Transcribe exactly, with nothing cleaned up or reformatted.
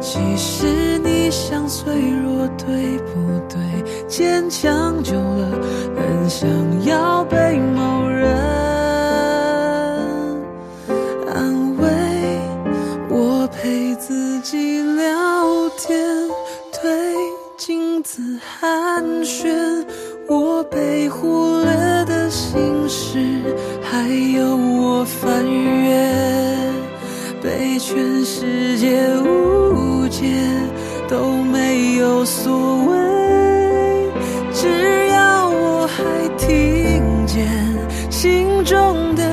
其实你想脆弱对不对？坚强久了很想要被某人安慰，我陪自己聊天，对镜子寒暄，我被忽略的心事，还有我翻阅被全世界误解都没有所谓，只要我还听见心中的